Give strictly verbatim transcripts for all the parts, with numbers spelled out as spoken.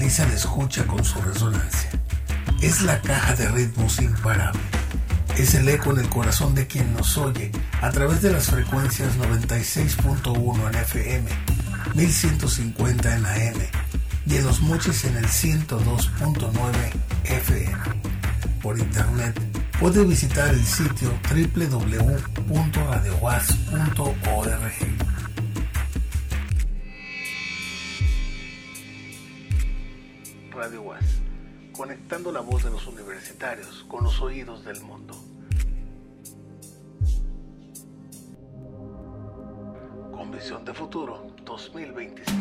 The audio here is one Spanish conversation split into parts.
Sintoniza la escucha con su resonancia. Es la caja de ritmos imparable. Es el eco en el corazón de quien nos oye a través de las frecuencias noventa y seis punto uno en F M, mil ciento cincuenta en A M y en Los Mochis en el ciento dos punto nueve F M. Por internet puede visitar el sitio doble u doble u doble u punto radio w a s punto org. Radio U A S, conectando la voz de los universitarios con los oídos del mundo. Con visión de futuro dos mil veinticinco.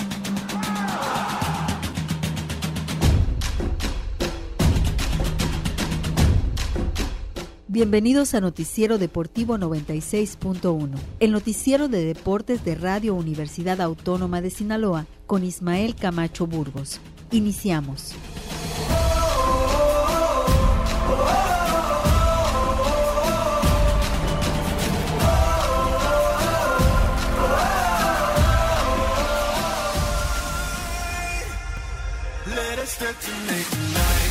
Bienvenidos a Noticiero Deportivo noventa y seis punto uno, el noticiero de deportes de Radio Universidad Autónoma de Sinaloa, con Ismael Camacho Burgos. Iniciamos. Let us start to make light.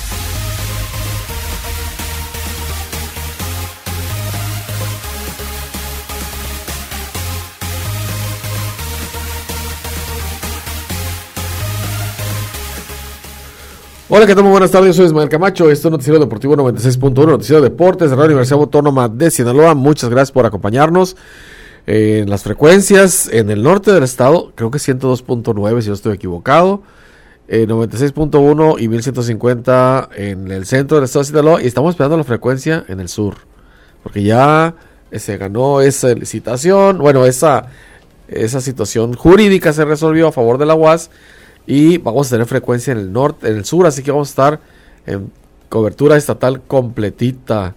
Hola, ¿qué tal? Muy buenas tardes, yo soy Ismael Camacho, esto es Noticiero Deportivo noventa y seis punto uno, Noticiero de Deportes de la Universidad Autónoma de Sinaloa. Muchas gracias por acompañarnos eh, en las frecuencias en el norte del estado, creo que ciento dos punto nueve si no estoy equivocado, eh, noventa y seis punto uno y mil ciento cincuenta en el centro del estado de Sinaloa, y estamos esperando la frecuencia en el sur, porque ya eh, se ganó esa licitación, bueno, esa, esa situación jurídica se resolvió a favor de la U A S, y vamos a tener frecuencia en el norte, en el sur, así que vamos a estar en cobertura estatal completita.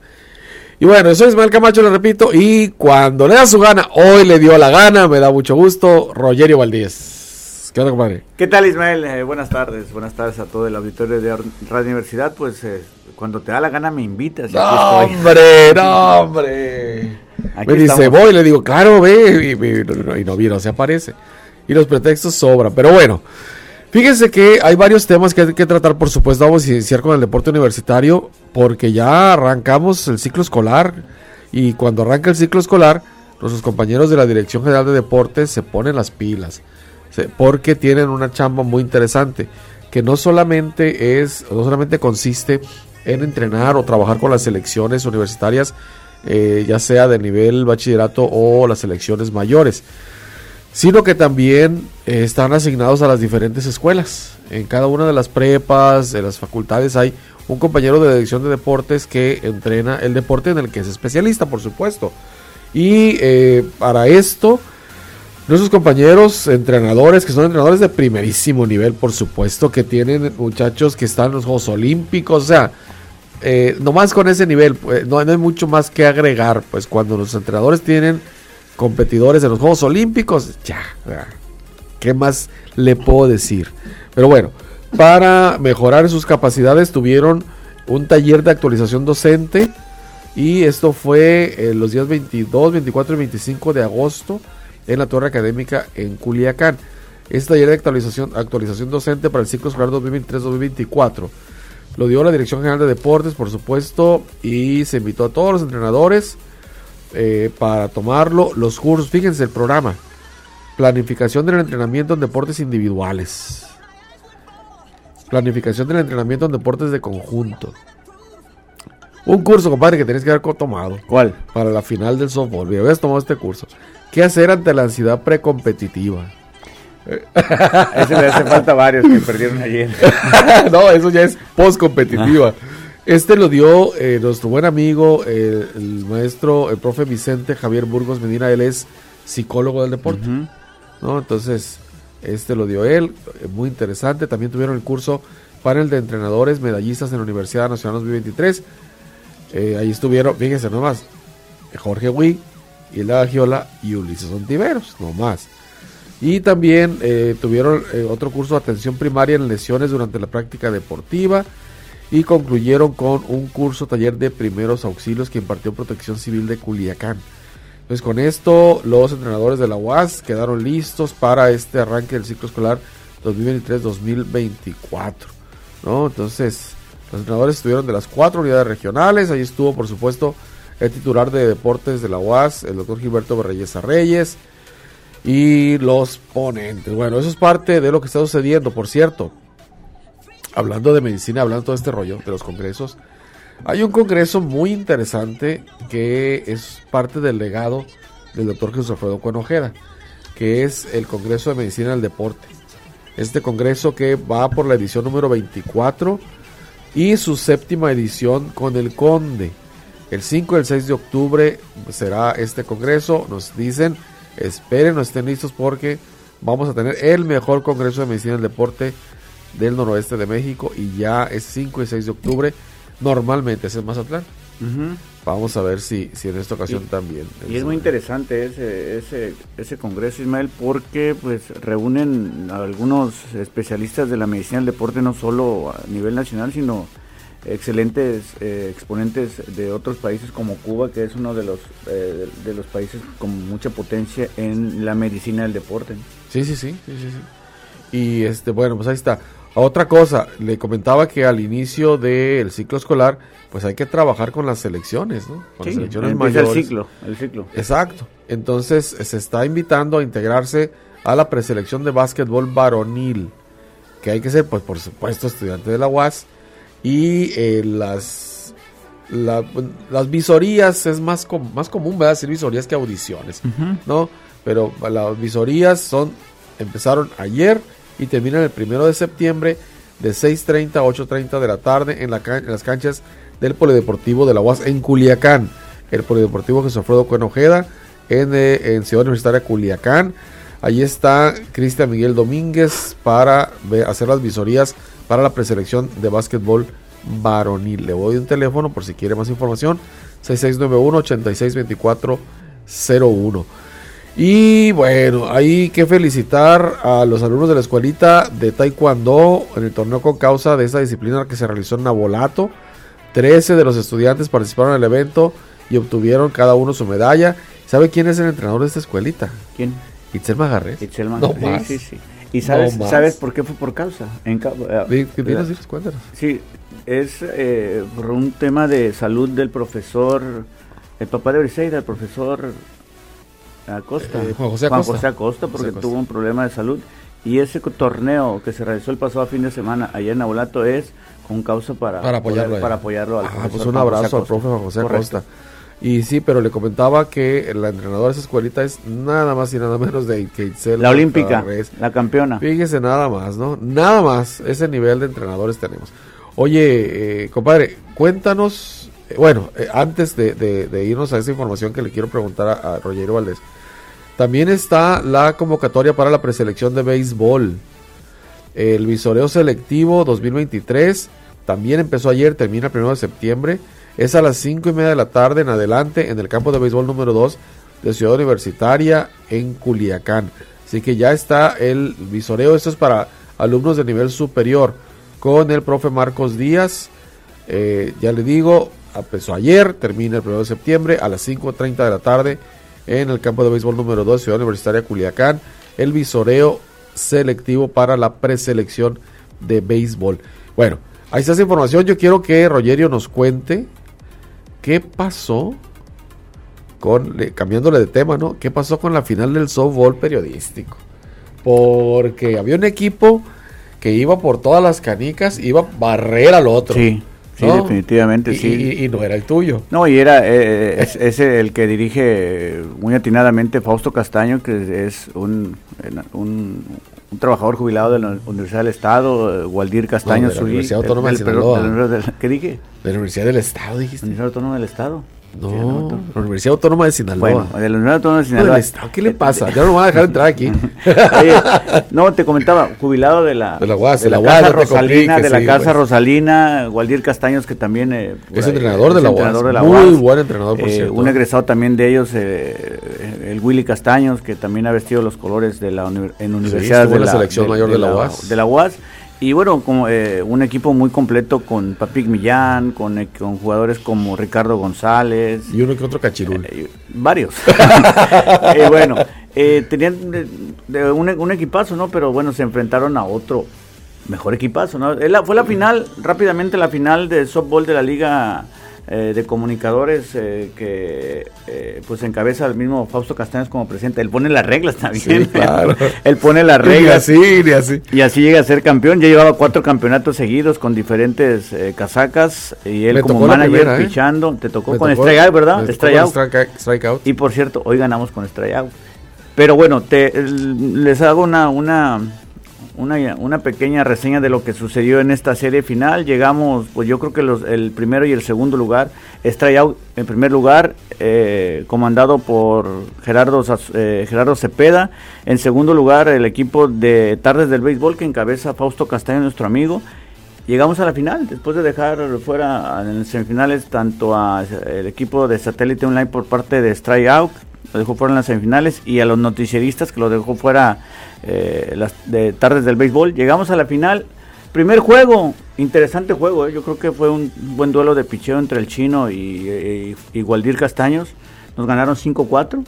Y bueno, yo soy Ismael Camacho, le repito, y cuando le da su gana, hoy le dio la gana, me da mucho gusto, Rogerio Valdés. ¿Qué onda, compadre? ¿Qué tal, Ismael? Eh, buenas tardes, buenas tardes a todo el auditorio de Radio Universidad. Pues eh, cuando te da la gana me invitas. No, hombre, no, hombre. Aquí me estamos. Dice, voy, le digo, claro, ve, y, y, y no viene, no se aparece. Y los pretextos sobran, pero bueno. Fíjense que hay varios temas que hay que tratar, por supuesto. Vamos a iniciar con el deporte universitario, porque ya arrancamos el ciclo escolar, y cuando arranca el ciclo escolar, nuestros compañeros de la Dirección General de Deportes se ponen las pilas, porque tienen una chamba muy interesante, que no solamente es, no solamente consiste en entrenar o trabajar con las selecciones universitarias, eh, ya sea de nivel bachillerato o las selecciones mayores, sino que también eh, están asignados a las diferentes escuelas. En cada una de las prepas, de las facultades, hay un compañero de la dirección de deportes que entrena el deporte en el que es especialista, por supuesto. Y eh, para esto, nuestros compañeros entrenadores, que son entrenadores de primerísimo nivel, por supuesto, que tienen muchachos que están en los Juegos Olímpicos, o sea, eh, nomás con ese nivel, pues, no, no hay mucho más que agregar, pues cuando los entrenadores tienen competidores en los Juegos Olímpicos, ya, ¿qué más le puedo decir? Pero bueno, para mejorar sus capacidades tuvieron un taller de actualización docente, y esto fue eh, los días veintidós, veinticuatro y veinticinco de agosto en la Torre Académica en Culiacán. Este taller de actualización, actualización docente para el ciclo escolar dos mil veintitrés dos mil veinticuatro lo dio la Dirección General de Deportes, por supuesto, y se invitó a todos los entrenadores Eh, para tomarlo. Los cursos, fíjense el programa: planificación del entrenamiento en deportes individuales, planificación del entrenamiento en deportes de conjunto. Un curso, compadre, que tenés que haber tomado. ¿Cuál? Para la final del softball. Mira, habías tomado este curso. ¿Qué hacer ante la ansiedad precompetitiva? Ese le hace falta varios que perdieron ayer. No, eso ya es postcompetitiva. Este lo dio eh, nuestro buen amigo, eh, el maestro, el profe Vicente Javier Burgos Medina. Él es psicólogo del deporte, uh-huh. ¿no? Entonces, este lo dio él, eh, muy interesante. También tuvieron el curso panel de entrenadores medallistas en la Universidad Nacional dos mil veintitrés. Eh, ahí estuvieron, fíjense nomás, Jorge Huy, Hilda Giola y Ulises Ontiveros, nomás. Y también eh, tuvieron eh, otro curso de atención primaria en lesiones durante la práctica deportiva. Y concluyeron con un curso taller de primeros auxilios que impartió Protección Civil de Culiacán. Entonces, con esto, los entrenadores de la U A S quedaron listos para este arranque del ciclo escolar dos mil veintitrés dos mil veinticuatro. ¿no? Entonces, los entrenadores estuvieron de las cuatro unidades regionales. Ahí estuvo, por supuesto, el titular de deportes de la U A S, el doctor Gilberto Reyesa Reyes, y los ponentes. Bueno, eso es parte de lo que está sucediendo. Por cierto, hablando de medicina, hablando de todo este rollo de los congresos, hay un congreso muy interesante que es parte del legado del doctor Jesús Alfredo Cuen Ojeda, que es el Congreso de Medicina del Deporte. Este congreso que va por la edición número veinticuatro y su séptima edición con el Conde. El cinco y el seis de octubre será este congreso. Nos dicen, esperen, no estén listos porque vamos a tener el mejor congreso de medicina del deporte del noroeste de México, y ya es cinco y seis de octubre. Normalmente es en Mazatlán. Uh-huh. Vamos a ver si, si en esta ocasión y, también. Y es muy interesante ese, ese, ese congreso, Ismael, porque pues reúnen a algunos especialistas de la medicina del deporte, no solo a nivel nacional, sino excelentes eh, exponentes de otros países como Cuba, que es uno de los eh, de los países con mucha potencia en la medicina del deporte. Sí, sí, sí, sí, sí, sí. Y este, bueno, pues ahí está. Otra cosa, le comentaba que al inicio del ciclo escolar, pues hay que trabajar con las selecciones, ¿no? Con sí, las selecciones mayores. El ciclo, el ciclo. Exacto. Entonces se está invitando a integrarse a la preselección de básquetbol varonil, que hay que ser, pues por supuesto, estudiante de la U A S. Y eh, las la, las visorías es más, com, más común, ¿verdad? Decir visorías que audiciones, uh-huh. ¿no? Pero las visorías son empezaron ayer y terminan el primero de septiembre de seis treinta a ocho treinta de la tarde en, la can- en las canchas del Polideportivo de la U A S en Culiacán. El Polideportivo Jesús Alfredo Cuen Ojeda en, eh, en Ciudad Universitaria Culiacán. Allí está Cristian Miguel Domínguez para ve- hacer las visorías para la preselección de básquetbol varonil. Le doy un teléfono por si quiere más información, seis seis nueve uno, ocho seis dos cuatro cero uno. Y bueno, hay que felicitar a los alumnos de la escuelita de Taekwondo en el torneo con causa de esta disciplina que se realizó en Nabolato. trece de los estudiantes participaron en el evento y obtuvieron cada uno su medalla. ¿Sabe quién es el entrenador de esta escuelita? ¿Quién? Itzel Magarres. Itzel Magarres. No, sí, sí, sí. ¿Y sabes, no sabes por qué fue por causa? En, ¿Qué tienes decir? Cuéntanos. Sí, es eh, por un tema de salud del profesor, el papá de Briseida, el profesor Acosta, eh, Juan José Acosta, Juan José Acosta porque José Acosta. Tuvo un problema de salud, y ese torneo que se realizó el pasado fin de semana allá en Nabolato es con causa para, para apoyarlo, poder, para apoyarlo al ah, pues un abrazo al profe Juan José Acosta. Y sí, pero le comentaba que la entrenadora de esa escuelita es nada más y nada menos de que Itzel la olímpica, la campeona. Fíjese nada más, ¿no? Nada más, ese nivel de entrenadores tenemos. Oye, eh, compadre, cuéntanos, eh, bueno, eh, antes de, de, de irnos a esa información que le quiero preguntar a, a Rogerio Valdés, también está la convocatoria para la preselección de béisbol. El visoreo selectivo dos mil veintitrés también empezó ayer, termina el primero de septiembre. Es a las cinco y media de la tarde en adelante en el campo de béisbol número dos de Ciudad Universitaria en Culiacán. Así que ya está el visoreo. Esto es para alumnos de nivel superior con el profe Marcos Díaz. Eh, ya le digo, empezó ayer, termina el primero de septiembre a las cinco treinta de la tarde en el campo de béisbol número dos de Ciudad Universitaria Culiacán. El visoreo selectivo para la preselección de béisbol. Bueno, ahí está esa información. Yo quiero que Rogerio nos cuente qué pasó con, cambiándole de tema, ¿no? ¿Qué pasó con la final del softball periodístico? Porque había un equipo que iba por todas las canicas, iba a barrer al otro. Sí, sí, ¿no? Definitivamente, y, sí. Y, y no era el tuyo. No, y era eh, es, es el que dirige muy atinadamente Fausto Castaño, que es un, un, un trabajador jubilado de la Universidad del Estado, Waldir Castaño. No, de la Universidad Autónoma de Sinaloa. ¿Qué dije? De la Universidad del Estado, dijiste. Universidad Autónoma del Estado. No, sí, la Universidad Autónoma de Sinaloa. Bueno, de la Universidad Autónoma de Sinaloa. Estado, ¿qué le pasa? Ya no me van a dejar entrar aquí. Oye, no, te comentaba, jubilado de la, de la, U A S, de la, la Casa U A S, Rosalina, complique, de la sí, Casa pues. Rosalina, Waldir Castaños, que también eh, es ahí, entrenador, es de, la entrenador U A S. de la Muy U A S. buen entrenador, por eh, cierto. Un egresado también de ellos, eh, el Willy Castaños, que también ha vestido los colores de la uni- en universidades sí, de la, la selección de, mayor de, de la la U A S. De la U A S. Y bueno, como eh, un equipo muy completo con Papic Millán, con, eh, con jugadores como Ricardo González. Y uno que otro cachirul. Eh, varios. eh, bueno, eh, tenían de, de un, un equipazo, ¿no? Pero bueno, se enfrentaron a otro mejor equipazo, ¿no? La, fue la final, rápidamente la final de softball de la Liga eh, de Comunicadores eh, que eh, pues encabeza el mismo Fausto Castaños como presidente. Él pone las reglas también. Sí, claro. Él pone las reglas. Y así, y así. Y así llega a ser campeón. Ya llevaba cuatro campeonatos seguidos con diferentes eh, casacas. Y él Me como tocó la manager primera, ¿eh? pichando. Te tocó Me con tocó- strikeout, ¿verdad? me tocó Strikeout. con strike- strikeout. Y por cierto, hoy ganamos con strikeout. Pero bueno, te, el- les hago una, una, una, una pequeña reseña de lo que sucedió en esta serie final. Llegamos, pues yo creo que los, el primero y el segundo lugar. Strikeout en primer lugar, eh, comandado por Gerardo, Saz- eh, Gerardo Cepeda. En segundo lugar, el equipo de Tardes del Béisbol que encabeza Fausto Castaño, nuestro amigo. Llegamos a la final, después de dejar fuera en semifinales tanto al equipo de Satélite Online por parte de Strikeout, lo dejó fuera en las semifinales, y a los noticieristas que lo dejó fuera eh, las de Tardes del Béisbol. Llegamos a la final, primer juego, interesante juego, eh. Yo creo que fue un buen duelo de picheo entre el Chino y, y, y Waldir Castaños. Nos ganaron cinco cuatro.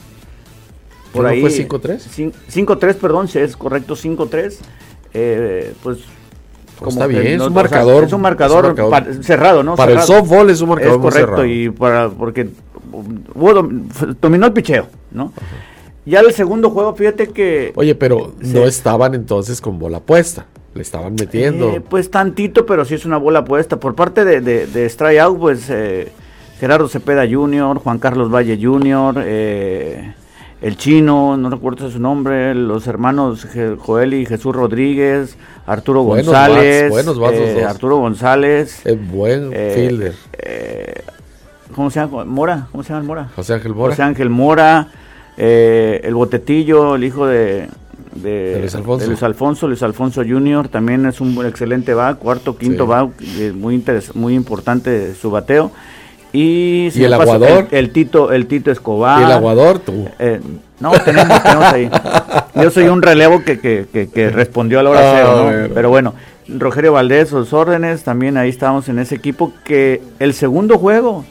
¿No fue cinco tres? cinco tres, perdón, si es correcto, cinco tres. Eh, pues Pues como está que bien, no- es un o sea, marcador. es un marcador, es un marcador. pa- cerrado, ¿no? Para el Cerrado. softball es un marcador Es muy correcto, cerrado. y para porque hubo dom- f- dominó el picheo, ¿no? Ya el segundo juego, fíjate que Oye, pero Sí. no estaban entonces con bola puesta. Le estaban metiendo. eh, pues tantito, pero sí es una bola puesta. Por parte de, de, de Strikeout, pues eh, Gerardo Cepeda junior, Juan Carlos Valle junior, eh, el Chino, no recuerdo su nombre, los hermanos Je- Joel y Jesús Rodríguez, Arturo Buenos González, bats, buenos bats los eh, dos. Arturo González, Es buen eh, fielder. eh, ¿cómo se llama? Mora, ¿cómo se llama el Mora? José Ángel Mora. José Ángel Mora, eh, el Botetillo, el hijo de, de, De Luis Alfonso. de Luis Alfonso, Luis Alfonso junior, también es un buen- excelente back, cuarto, quinto Sí. back, eh, muy interes- muy importante su bateo. Y, ¿Y se me el pasa aguador? El, el Tito, el Tito Escobar. Y el aguador, tú. Eh, no, tenemos, tenemos ahí. Yo soy un relevo que, que, que, que respondió a la hora Ah, cero, ¿no? bueno. Pero bueno, Rogelio Valdés, sus órdenes, también ahí estábamos en ese equipo que el segundo juego,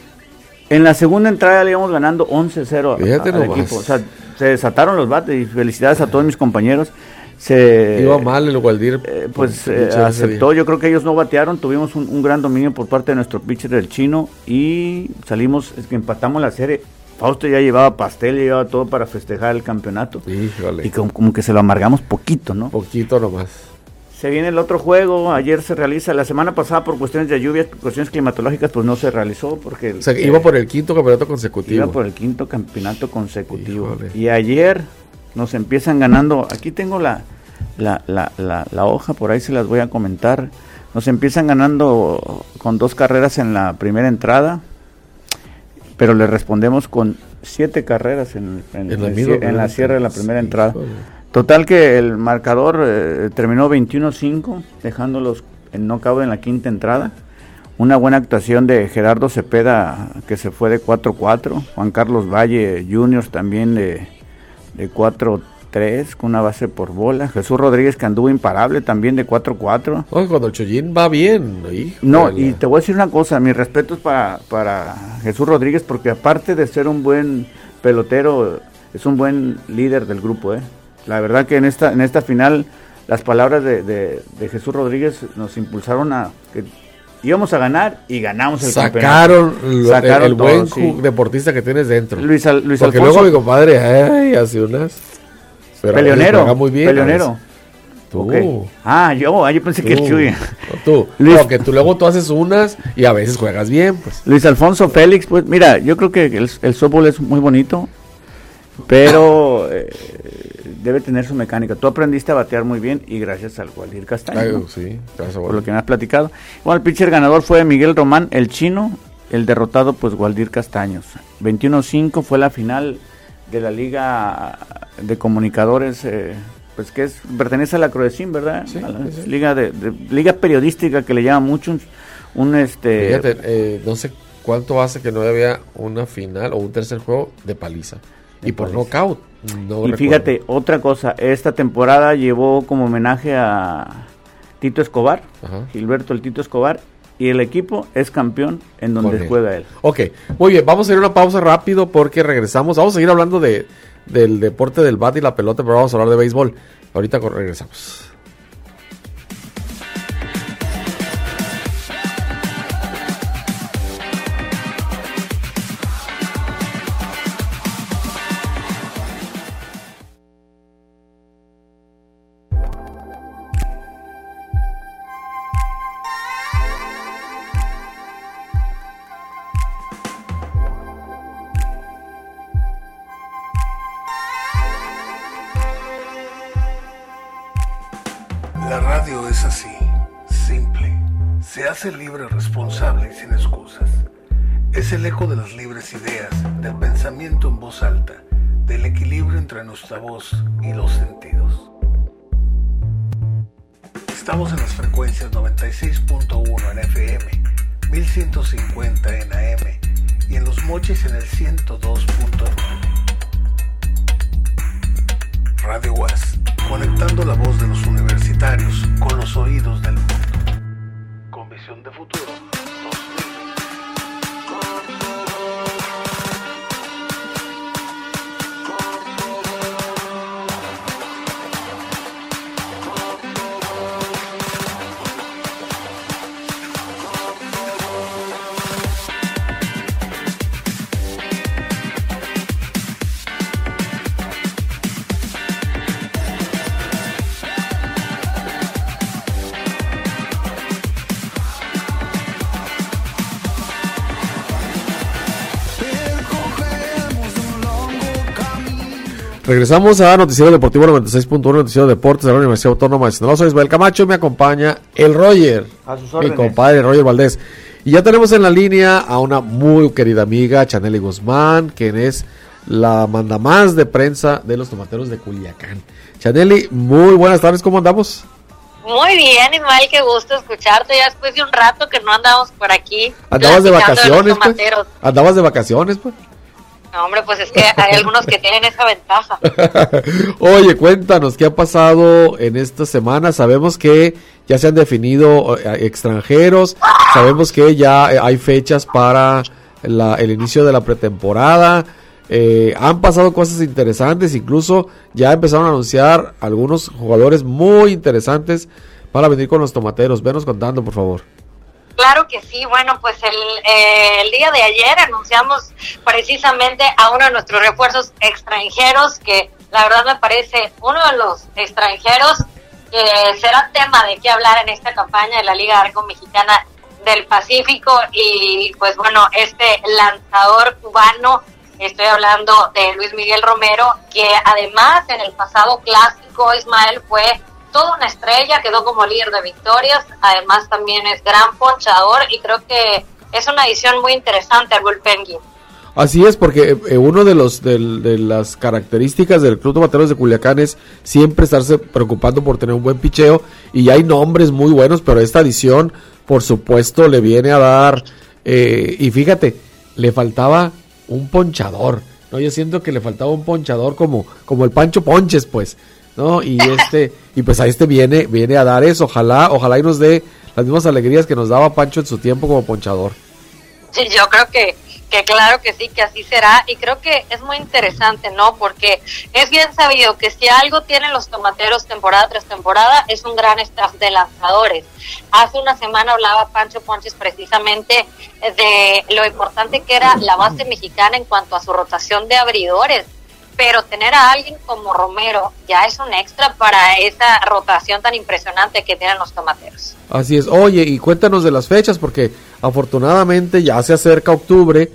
en la segunda entrada le íbamos ganando once cero a- Fíjate al nomás. equipo. O sea, se desataron los bates y felicidades a todos mis compañeros. Se, Iba mal el Waldir. eh, pues por eh, pitcher ese aceptó, día. yo creo que ellos no batearon, tuvimos un, un gran dominio por parte de nuestro pitcher del Chino y salimos, es que empatamos la serie. Fausto ya llevaba pastel, ya llevaba todo para festejar el campeonato. Híjole. Y como, como que se lo amargamos poquito, ¿no? Poquito nomás. Se viene el otro juego, ayer se realiza, la semana pasada por cuestiones de lluvia, cuestiones climatológicas, pues no se realizó porque... O sea, que eh, iba por el quinto campeonato consecutivo. iba por el quinto campeonato consecutivo. Híjole. Y ayer nos empiezan ganando, aquí tengo la, la, la, la, la hoja, por ahí se las voy a comentar. Nos empiezan ganando con dos carreras en la primera entrada, pero le respondemos con siete carreras en, en, En la en misma cie- en primera la cierre de la entrada. primera Sí, entrada. híjole. Total que el marcador eh, terminó veintiuno cinco, dejándolos en knockout en la quinta entrada. Una buena actuación de Gerardo Cepeda, que se fue de cuatro cuatro. Juan Carlos Valle junior también de, de cuatro tres, con una base por bola. Jesús Rodríguez, que anduvo imparable, también de cuatro cuatro. Oye, cuando el Chollín va bien. Híjole. No, y te voy a decir una cosa, mis respetos para, para Jesús Rodríguez, porque aparte de ser un buen pelotero, es un buen líder del grupo, ¿eh? La verdad que en esta en esta final las palabras de, de, de Jesús Rodríguez nos impulsaron a que íbamos a ganar y ganamos el Sacaron, campeonato. el, Sacaron el todo, buen sí. ju- deportista que tienes dentro. Luis, Al- Luis Porque Alfonso, luego mi compadre, ay, hace unas. Pero a veces peleonero, juega muy bien. peleonero. a veces. Tú. Ok. Ah, yo, ah, yo pensé que el Tú. Chuy. No, tú. Luis- No, que tú luego tú haces unas y a veces juegas bien, pues. Luis Alfonso Félix, pues mira, yo creo que el, el softball es muy bonito, pero eh, debe tener su mecánica. Tú aprendiste a batear muy bien y gracias al Waldir Castaño, Ay, ¿no? sí, gracias a Por Dios. lo que me has platicado. Bueno, el pitcher ganador fue Miguel Román, el Chino, el derrotado pues Waldir Castaños. veintiuno cinco fue la final de la Liga de Comunicadores, eh, pues que es pertenece a la Crodecin, ¿verdad? Sí, A la sí, sí. liga de, de- liga periodística que le llama mucho un, un, este Fíjate, eh, no sé cuánto hace que no había una final o un tercer juego de paliza. De Y por paliza. knockout. No y recuerdo. fíjate, otra cosa, esta temporada llevó como homenaje a Tito Escobar, Ajá. Gilberto el Tito Escobar, y el equipo es campeón en donde Con él. juega él. Ok, muy bien, vamos a ir a una pausa rápido porque regresamos. Vamos a seguir hablando de, del deporte del bate y la pelota, pero vamos a hablar de béisbol. Ahorita co- regresamos. se hace libre, responsable y sin excusas. Es el eco de las libres ideas, del pensamiento en voz alta, del equilibrio entre nuestra voz y los sentidos. Estamos en las frecuencias noventa y seis punto uno en F M, mil ciento cincuenta en A M y en Los Mochis en el ciento dos punto nueve. Radio U A S, conectando la voz de los universitarios con los oídos del mundo. Con visión de futuro dos mil. Regresamos a Noticiero Deportivo noventa y seis punto uno, Noticiero de Deportes de la Universidad Autónoma de Sinaloa. Soy Ismael Camacho y me acompaña el Roger, a sus mi compadre Roger Valdés. Y ya tenemos en la línea a una muy querida amiga, Chanely Guzmán, quien es la mandamás de prensa de los Tomateros de Culiacán. Chanely, muy buenas tardes, ¿cómo andamos? Muy bien, Ismael, qué gusto escucharte. Ya después de un rato que no andamos por aquí. ¿Andabas de vacaciones, de pues? ¿Andabas de vacaciones, pues? No, hombre, pues es que hay algunos que tienen esa ventaja. Oye, cuéntanos, ¿qué ha pasado en esta semana? Sabemos que ya se han definido eh, extranjeros, sabemos que ya eh, hay fechas para la, el inicio de la pretemporada, eh, han pasado cosas interesantes, incluso ya empezaron a anunciar algunos jugadores muy interesantes para venir con los Tomateros. Venos contando, por favor. Claro que sí, bueno, pues el, eh, el día de ayer anunciamos precisamente a uno de nuestros refuerzos extranjeros, que la verdad me parece uno de los extranjeros que será tema de qué hablar en esta campaña de la Liga Arco Mexicana del Pacífico. Y pues bueno, este lanzador cubano, estoy hablando de Luis Miguel Romero, que además en el pasado clásico, Ismael, fue toda una estrella, quedó como líder de victorias, además también es gran ponchador y creo que es una adición muy interesante al bullpen. Así es, porque eh, uno de los de, de las características del Club Tomateros de Culiacán es siempre estarse preocupando por tener un buen picheo, y hay nombres muy buenos, pero esta adición, por supuesto, le viene a dar, eh, y fíjate, le faltaba un ponchador, ¿no? Yo siento que le faltaba un ponchador como, como el Pancho Ponches, pues, ¿no? Y este, y pues a este viene, viene a dar eso, ojalá, ojalá y nos dé las mismas alegrías que nos daba Pancho en su tiempo como ponchador. Sí, yo creo que, que claro que sí, que así será, y creo que es muy interesante, ¿no? Porque es bien sabido que si algo tienen los Tomateros temporada tras temporada es un gran staff de lanzadores. Hace una semana hablaba Pancho Ponches precisamente de lo importante que era la base mexicana en cuanto a su rotación de abridores, pero tener a alguien como Romero ya es un extra para esa rotación tan impresionante que tienen los Tomateros. Así es. Oye, y cuéntanos de las fechas, porque afortunadamente ya se acerca octubre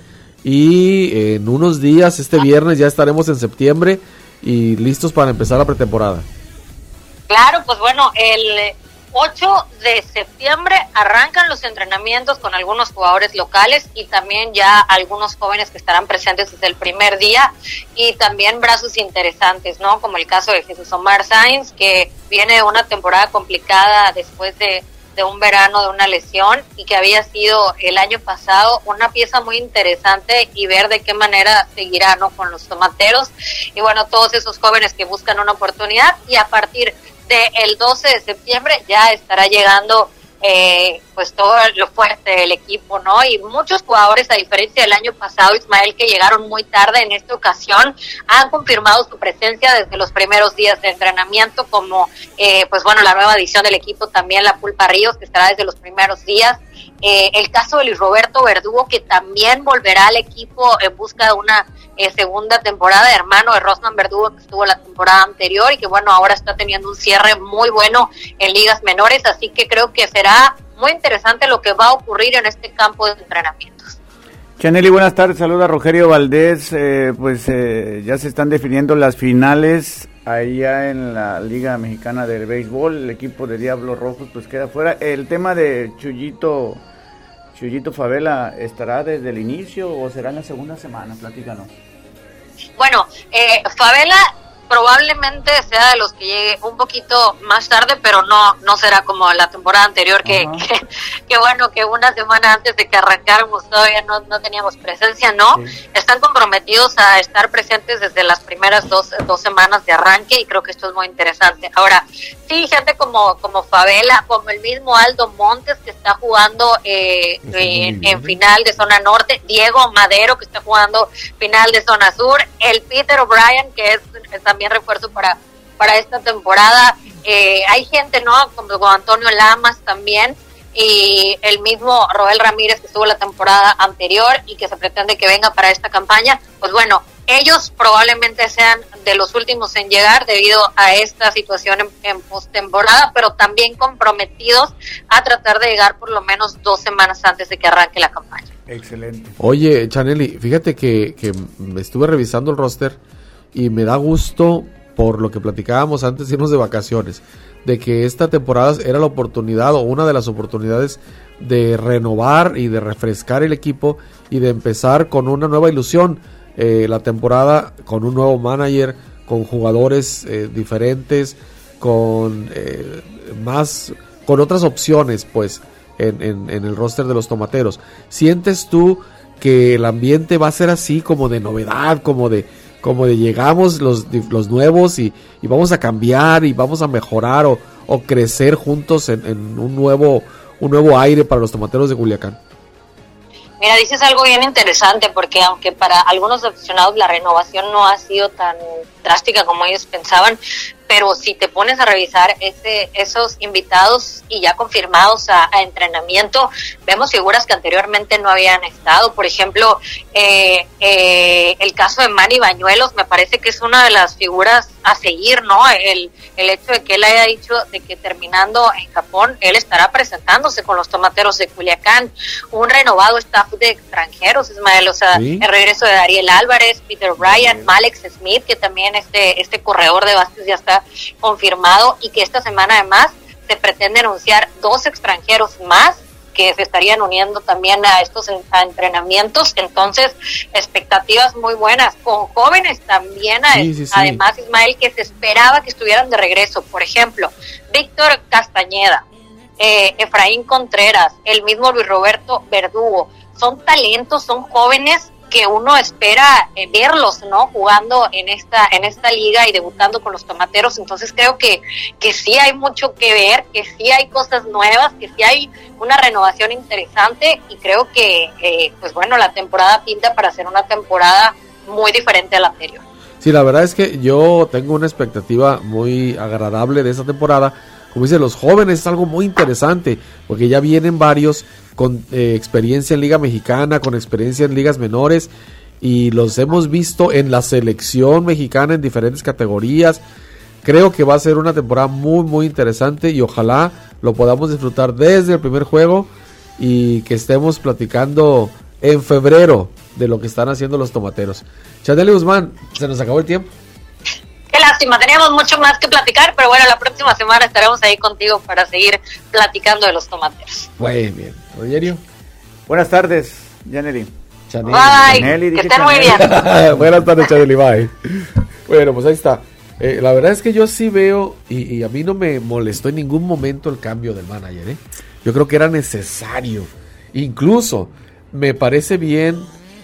y en unos días, este viernes, ya estaremos en septiembre y listos para empezar la pretemporada. Claro, pues bueno, el ocho de septiembre arrancan los entrenamientos con algunos jugadores locales y también ya algunos jóvenes que estarán presentes desde el primer día, y también brazos interesantes, ¿no? Como el caso de Jesús Omar Sáenz, que viene de una temporada complicada después de, de un verano de una lesión y que había sido el año pasado una pieza muy interesante, y ver de qué manera seguirá, ¿no? Con los Tomateros. Y bueno, todos esos jóvenes que buscan una oportunidad, y a partir del doce de septiembre ya estará llegando eh, pues todo lo fuerte del equipo, ¿no? Y muchos jugadores, a diferencia del año pasado, Ismael, que llegaron muy tarde, en esta ocasión han confirmado su presencia desde los primeros días de entrenamiento, como eh, pues bueno, la nueva adición del equipo también, la Pulpa Ríos, que estará desde los primeros días. Eh, el caso de Luis Roberto Verdugo, que también volverá al equipo en busca de una eh, segunda temporada, hermano de Rosman Verdugo, que estuvo la temporada anterior y que bueno, ahora está teniendo un cierre muy bueno en ligas menores, así que creo que será muy interesante lo que va a ocurrir en este campo de entrenamientos. Chanely, buenas tardes, saluda Rogelio Valdés. Eh, pues eh, ya se están definiendo las finales allá en la Liga Mexicana del Béisbol, el equipo de Diablos Rojos pues queda fuera. El tema de Chuyito, Chuyito Favela, ¿estará desde el inicio o será en la segunda semana? Platícanos. Bueno, eh, Favela probablemente sea de los que llegue un poquito más tarde, pero no no será como la temporada anterior, que, que, que bueno, que una semana antes de que arrancáramos todavía no, no teníamos presencia, ¿no? Sí. Están comprometidos a estar presentes desde las primeras dos, dos semanas de arranque, y creo que esto es muy interesante. Ahora, sí, gente como, como Favela, como el mismo Aldo Montes, que está jugando eh, en, en final de zona norte, Diego Madero, que está jugando final de zona sur, el Peter O'Brien, que es, es también refuerzo para para esta temporada. Eh, hay gente, ¿no? Como, como Antonio Lamas también, y el mismo Roel Ramírez, que estuvo la temporada anterior y que se pretende que venga para esta campaña. Pues bueno, ellos probablemente sean de los últimos en llegar debido a esta situación en, en postemporada, pero también comprometidos a tratar de llegar por lo menos dos semanas antes de que arranque la campaña. Excelente. Oye, Chaneli, fíjate que, que me estuve revisando el roster y me da gusto, por lo que platicábamos antes de irnos de vacaciones, de que esta temporada era la oportunidad o una de las oportunidades de renovar y de refrescar el equipo y de empezar con una nueva ilusión, eh, la temporada con un nuevo manager, con jugadores eh, diferentes, con eh, más, con otras opciones, pues, en, en, en el roster de los Tomateros. ¿Sientes tú que el ambiente va a ser así, como de novedad, como de como de llegamos los, los nuevos y, y vamos a cambiar y vamos a mejorar o, o crecer juntos en, en un nuevo un nuevo aire para los Tomateros de Culiacán? Mira, dices algo bien interesante, porque aunque para algunos aficionados la renovación no ha sido tan drástica como ellos pensaban, pero si te pones a revisar ese, esos invitados y ya confirmados a, a entrenamiento, vemos figuras que anteriormente no habían estado. Por ejemplo, eh, eh, el caso de Manny Bañuelos me parece que es una de las figuras a seguir, ¿no? El, el hecho de que él haya dicho de que terminando en Japón, él estará presentándose con los Tomateros de Culiacán. Un renovado staff de extranjeros, Ismael, o sea, ¿sí? El regreso de Ariel Álvarez, Peter Bryan, Malex Smith, que también este, este corredor de bases ya está confirmado, y que esta semana además se pretende anunciar dos extranjeros más que se estarían uniendo también a estos en, a entrenamientos. Entonces, expectativas muy buenas, con jóvenes también, sí, sí, sí. Además, Ismael, que se esperaba que estuvieran de regreso. Por ejemplo, Víctor Castañeda, eh, Efraín Contreras, el mismo Luis Roberto Verdugo. Son talentos, son jóvenes que uno espera eh, verlos, ¿no? Jugando en esta en esta liga y debutando con los Tomateros. Entonces creo que que sí hay mucho que ver, que sí hay cosas nuevas, que sí hay una renovación interesante, y creo que eh, pues bueno, la temporada pinta para ser una temporada muy diferente a la anterior. Sí, la verdad es que yo tengo una expectativa muy agradable de esta temporada. Como dicen los jóvenes, es algo muy interesante, porque ya vienen varios con eh, experiencia en Liga Mexicana, con experiencia en ligas menores, y los hemos visto en la selección mexicana en diferentes categorías. Creo que va a ser una temporada muy muy interesante, y ojalá lo podamos disfrutar desde el primer juego, y que estemos platicando en febrero de lo que están haciendo los Tomateros. Chaneli Guzmán, se nos acabó el tiempo. Qué lástima, teníamos mucho más que platicar, pero bueno, la próxima semana estaremos ahí contigo para seguir platicando de los Tomateros. Muy bien. Rogerio. Buenas tardes, Yaneli. Chaneli. Bye, Chaneli, que estén muy bien. Buenas tardes, Chaneli, bye. Bueno, pues ahí está. Eh, la verdad es que yo sí veo, y, y a mí no me molestó en ningún momento el cambio del manager, ¿eh? Yo creo que era necesario. Incluso me parece bien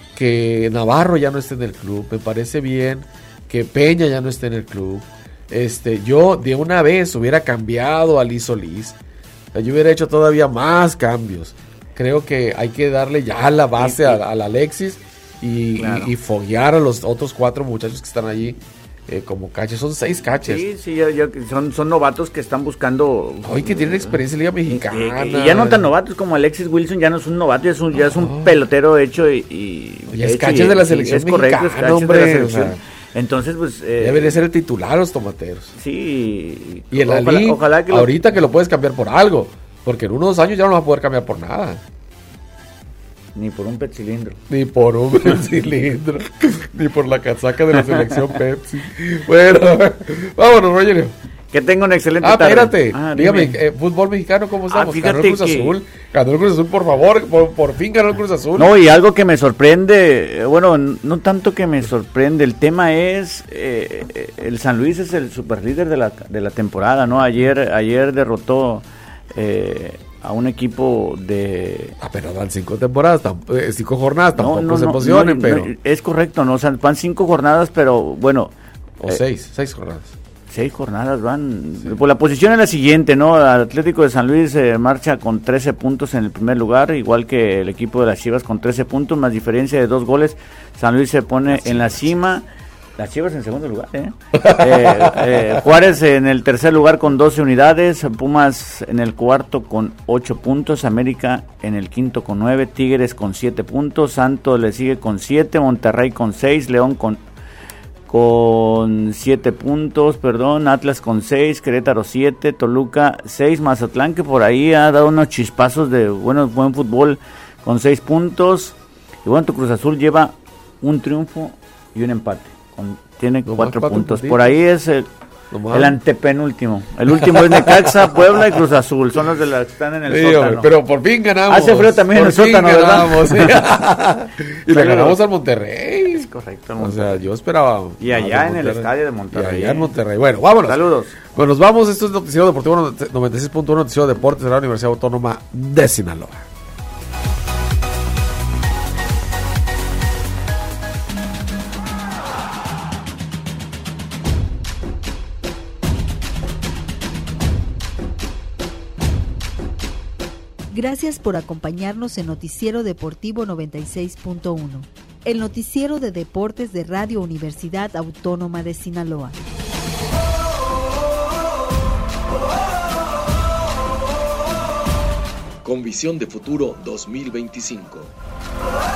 que Navarro ya no esté en el club, me parece bien que Peña ya no esté en el club. Este, yo de una vez hubiera cambiado a Liz Solís. Yo hubiera hecho todavía más cambios. Creo que hay que darle ya la base a, a la Alexis y, claro. y, y foguear a los otros cuatro muchachos que están allí eh, como caches. Son seis caches. Sí, sí, ya, ya son, son novatos que están buscando. Hoy que tienen experiencia en Liga Mexicana. Y, y, y ya no tan novatos como Alexis Wilson, ya no es un novato, ya es un, oh. ya es un pelotero hecho y. y ya es caches de la selección es correcto, mexicana, es hombre. De la selección. O sea, entonces, pues. Eh, debe de ser el titular los Tomateros. Sí. Y el ojalá, Ali, ojalá que ahorita lo... que lo puedes cambiar por algo. Porque en unos años ya no lo vas a poder cambiar por nada. Ni por un pet cilindro. Ni por un pet cilindro. Ni por la casaca de la selección Pepsi. Bueno, vámonos, Rogelio. Que tenga una excelente ah, tarde. Espérate, Ah, dígame, eh, fútbol mexicano, ¿cómo estamos? Ah, ganó el Cruz que... Azul, ganó el Cruz Azul, por favor, por, por fin ganó el Cruz Azul. No, y algo que me sorprende, bueno, no tanto que me sorprende, el tema es, eh, el San Luis es el superlíder de la, de la temporada, ¿no? Ayer, ayer derrotó eh, a un equipo de... Ah, pero van cinco temporadas, eh, cinco jornadas, tampoco no, no, se no, emocionen, no, pero... No, es correcto, ¿no? O sea, van cinco jornadas, pero bueno... O eh, seis, seis jornadas. Seis jornadas van. Sí. Pues la posición es la siguiente, ¿no? El Atlético de San Luis eh, marcha con trece puntos en el primer lugar, igual que el equipo de las Chivas con trece puntos, más diferencia de dos goles. San Luis se pone en la cima. Las Chivas en segundo lugar, ¿eh? eh, eh Juárez en el tercer lugar con doce unidades, Pumas en el cuarto con ocho puntos, América en el quinto con nueve, Tigres con siete puntos, Santos le sigue con siete, Monterrey con seis, León con con siete puntos, perdón, Atlas con seis, Querétaro siete, Toluca seis, Mazatlán que por ahí ha dado unos chispazos de bueno, buen fútbol con seis puntos, y bueno, tu Cruz Azul lleva un triunfo y un empate, con, tiene no cuatro puntos, por ahí es el, no el antepenúltimo, el último es Necaxa, Puebla y Cruz Azul, son los de las que están en el sí, sótano. Hombre, pero por fin ganamos. Hace frío también en el sótano, ganamos, ¿verdad? Sí. Y le ganamos al Monterrey. Correcto, o sea, yo esperaba. Y allá en el estadio de Monterrey. Y allá en Monterrey. Bueno, vámonos. Saludos. Bueno, nos vamos. Esto es Noticiero Deportivo noventa y seis punto uno, Noticiero de Deportes de la Universidad Autónoma de Sinaloa. Gracias por acompañarnos en Noticiero Deportivo noventa y seis punto uno, el noticiero de deportes de Radio Universidad Autónoma de Sinaloa. Con visión de futuro dos mil veinticinco.